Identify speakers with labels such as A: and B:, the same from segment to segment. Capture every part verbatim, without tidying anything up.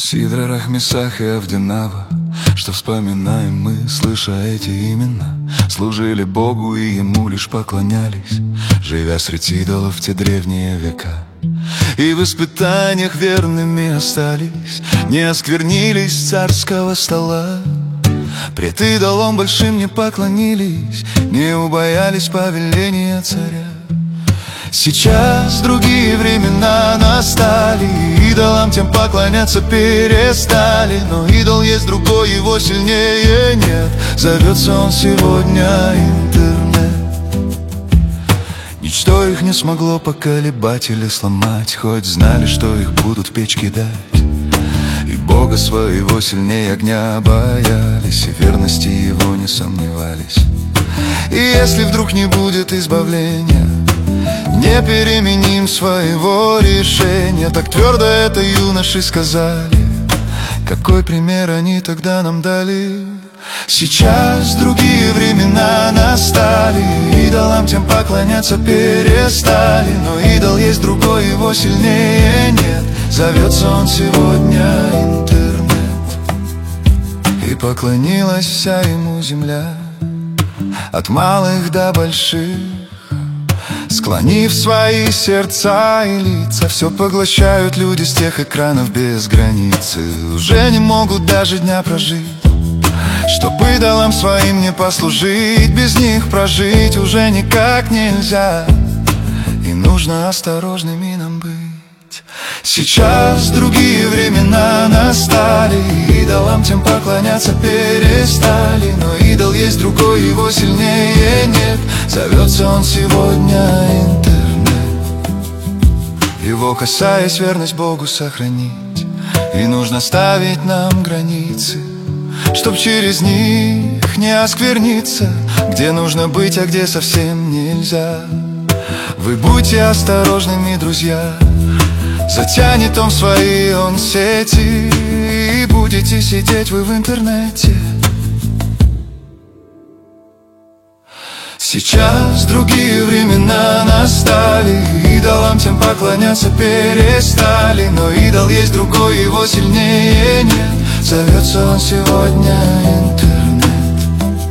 A: Сидра, Рахмисах и Авдинава, что вспоминаем мы, слыша эти имена, служили Богу и Ему лишь поклонялись, живя среди идолов в те древние века. И в испытаниях верными остались, не осквернились царского стола. Пред идолом большим не поклонились, не убоялись повеления царя. Сейчас другие времена настали, идолам тем поклоняться перестали. Но идол есть другой, его сильнее нет, зовется он сегодня интернет. Ничто их не смогло поколебать или сломать, хоть знали, что их будут в печь кидать. И Бога своего сильнее огня боялись, и верности его не сомневались. И если вдруг не будет избавления, не переменим своего решения. Так твердо это юноши сказали, какой пример они тогда нам дали. Сейчас другие времена настали, идолам тем поклоняться перестали. Но идол есть другой, его сильнее нет, зовется он сегодня интернет. И поклонилась вся ему земля, от малых до больших, склонив свои сердца и лица. Все поглощают люди с тех экранов без границы, уже не могут даже дня прожить, чтоб идолам своим не послужить. Без них прожить уже никак нельзя, и нужно осторожными нам быть. Сейчас другие времена настали, идолам тем поклоняться перестали. Но идол есть другой, его сильнее нет, зовется он сегодня интернет. Его касаясь, верность Богу сохранить, и нужно ставить нам границы, чтоб через них не оскверниться, где нужно быть, а где совсем нельзя. Вы будьте осторожными, друзья, затянет он в свои он сети, и будете сидеть вы в интернете. Сейчас другие времена настали, идолам тем поклоняться перестали. Но идол есть другой, его сильнее нет, зовется он сегодня интернет.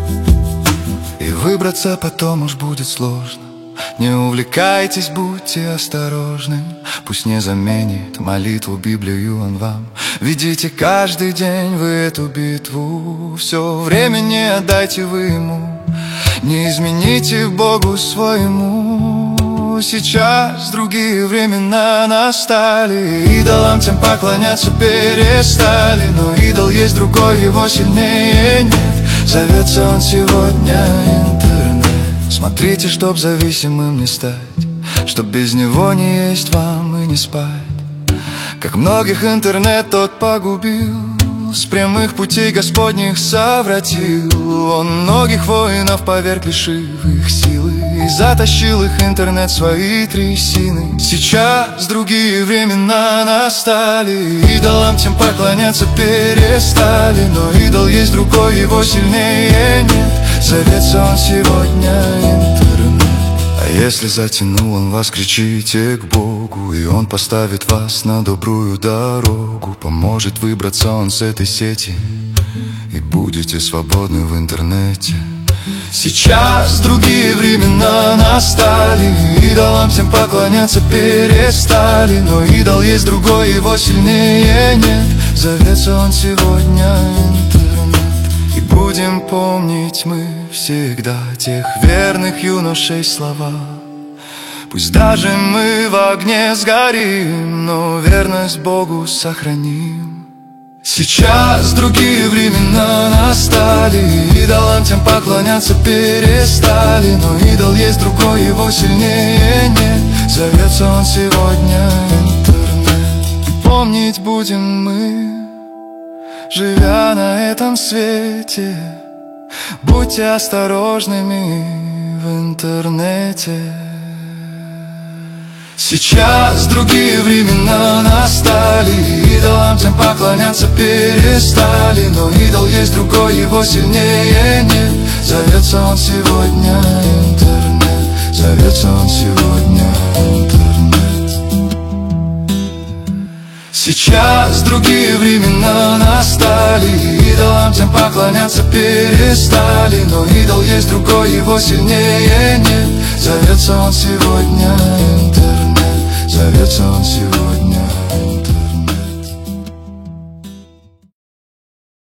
A: И выбраться потом уж будет сложно, не увлекайтесь, будьте осторожны. Пусть не заменит молитву, Библию он вам. Ведите каждый день вы эту битву, все время не отдайте вы ему, не измените Богу своему. Сейчас другие времена настали, идолам тем поклоняться перестали. Но идол есть другой, его сильнее нет, зовется он сегодня интернет. Смотрите, чтоб зависимым не стать, чтоб без него не есть вам и не спать. Как многих интернет тот погубил, с прямых путей Господних совратил. Он многих воинов поверг, лишив их силы, и затащил их интернет в свои трясины. Сейчас другие времена настали, идолам тем поклоняться перестали. Но идол есть другой, его сильнее нет, зовется он сегодня интернет. А если затянул он вас, кричите к Богу, и он поставит вас на добрую дорогу. Поможет выбраться он с этой сети, и будете свободны в интернете. Сейчас другие времена настали, идолам всем поклоняться перестали. Но идол есть другой, его сильнее нет, зовется он сегодня интернет. И будем помнить мы всегда тех верных юношей слова. Пусть даже мы в огне сгорим, но верность Богу сохраним. Сейчас другие времена настали, идолам тем поклоняться перестали. Но идол есть другой, его сильнее нет, зовется он сегодня интернет. И помнить будем мы, живя на этом свете, будьте осторожными в интернете. Сейчас другие времена настали, идолам тем поклоняться перестали. Но идол есть другой, его сильнее нет, зовется он сегодня интернет, зовется он сегодня интернет. Сейчас другие времена настали, идолам тем поклоняться перестали. Но идол есть другой, его сильнее нет. Зовется он сегодня интернет, зовется он сегодня